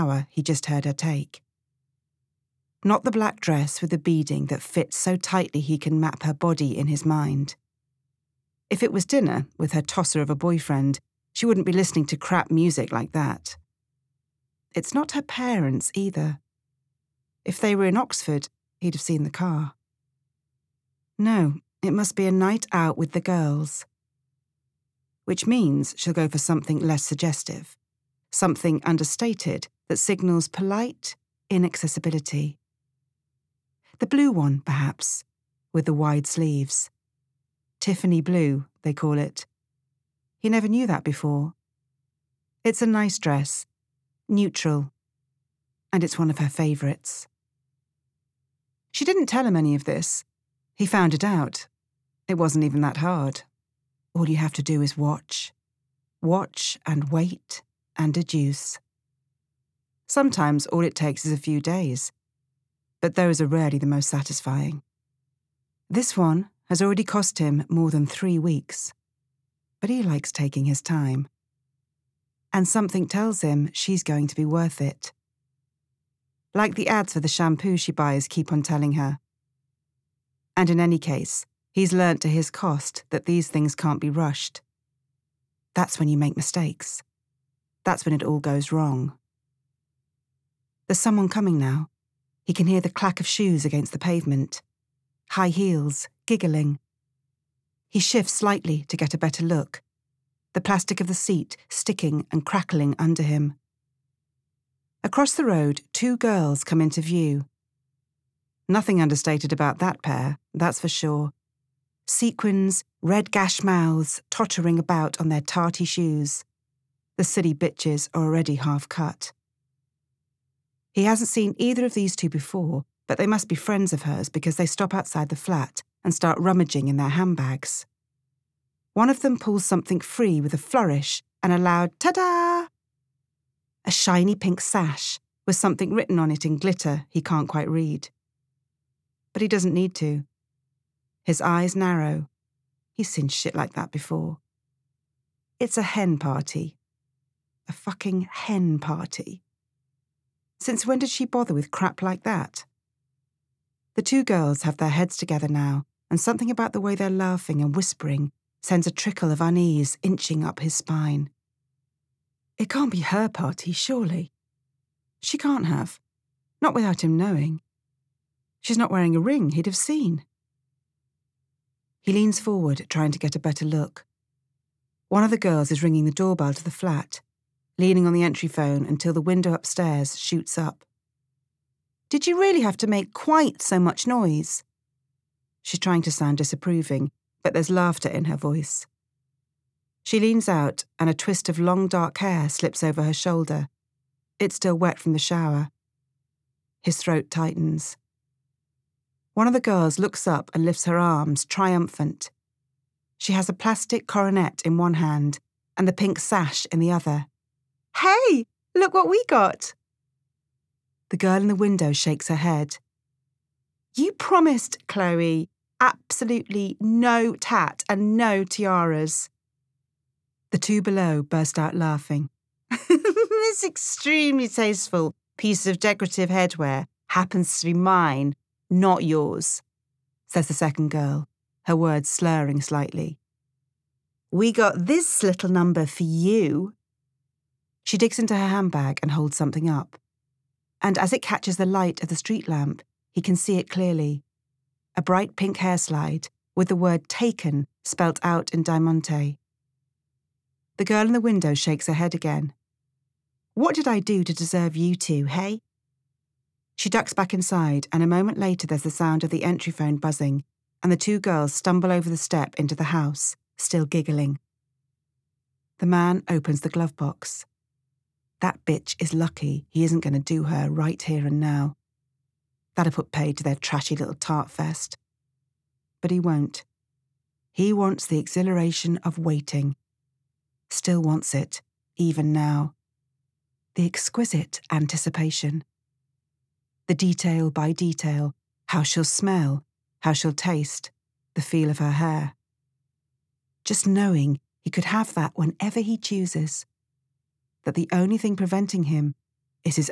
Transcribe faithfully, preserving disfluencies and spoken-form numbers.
shower he just heard her take. Not the black dress with the beading that fits so tightly he can map her body in his mind. If it was dinner with her tosser of a boyfriend, she wouldn't be listening to crap music like that. It's not her parents either. If they were in Oxford, he'd have seen the car. No, it must be a night out with the girls. Which means she'll go for something less suggestive, something understated that signals polite inaccessibility. The blue one, perhaps, with the wide sleeves. Tiffany blue, they call it. He never knew that before. It's a nice dress, neutral, and it's one of her favourites. She didn't tell him any of this. He found it out. It wasn't even that hard. All you have to do is watch. Watch and wait and deduce. Sometimes all it takes is a few days, but those are rarely the most satisfying. This one has already cost him more than three weeks, but he likes taking his time. And something tells him she's going to be worth it. Like the ads for the shampoo she buys keep on telling her. And in any case, he's learnt to his cost that these things can't be rushed. That's when you make mistakes. That's when it all goes wrong. There's someone coming now. He can hear the clack of shoes against the pavement. High heels, giggling. He shifts slightly to get a better look, the plastic of the seat sticking and crackling under him. Across the road, two girls come into view. Nothing understated about that pair, that's for sure. Sequins, red gash mouths tottering about on their tarty shoes. The silly bitches are already half cut. He hasn't seen either of these two before, but they must be friends of hers because they stop outside the flat and start rummaging in their handbags. One of them pulls something free with a flourish and a loud ta-da! A shiny pink sash with something written on it in glitter he can't quite read. But he doesn't need to. His eyes narrow. He's seen shit like that before. It's a hen party. A fucking hen party. Since when did she bother with crap like that? The two girls have their heads together now, and something about the way they're laughing and whispering sends a trickle of unease inching up his spine. It can't be her party, surely. She can't have. Not without him knowing. She's not wearing a ring, he'd have seen. He leans forward, trying to get a better look. One of the girls is ringing the doorbell to the flat, leaning on the entry phone until the window upstairs shoots up. Did you really have to make quite so much noise? She's trying to sound disapproving, but there's laughter in her voice. She leans out, and a twist of long dark hair slips over her shoulder. It's still wet from the shower. His throat tightens. One of the girls looks up and lifts her arms, triumphant. She has a plastic coronet in one hand and the pink sash in the other. Hey, look what we got! The girl in the window shakes her head. You promised, Chloe, absolutely no tat and no tiaras. The two below burst out laughing. This extremely tasteful piece of decorative headwear happens to be mine, not yours, says the second girl, her words slurring slightly. We got this little number for you. She digs into her handbag and holds something up. And as it catches the light of the street lamp, he can see it clearly. A bright pink hair slide with the word taken spelt out in diamante. The girl in the window shakes her head again. What did I do to deserve you two, hey? She ducks back inside, and a moment later there's the sound of the entry phone buzzing, and the two girls stumble over the step into the house, still giggling. The man opens the glove box. That bitch is lucky he isn't going to do her right here and now. That'll put paid to their trashy little tart fest. But he won't. He wants the exhilaration of waiting. Still wants it, even now. The exquisite anticipation. The detail by detail, how she'll smell, how she'll taste, the feel of her hair. Just knowing he could have that whenever he chooses. That the only thing preventing him is his